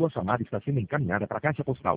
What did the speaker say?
Sua chamada está sendo encaminhada para a caixa postal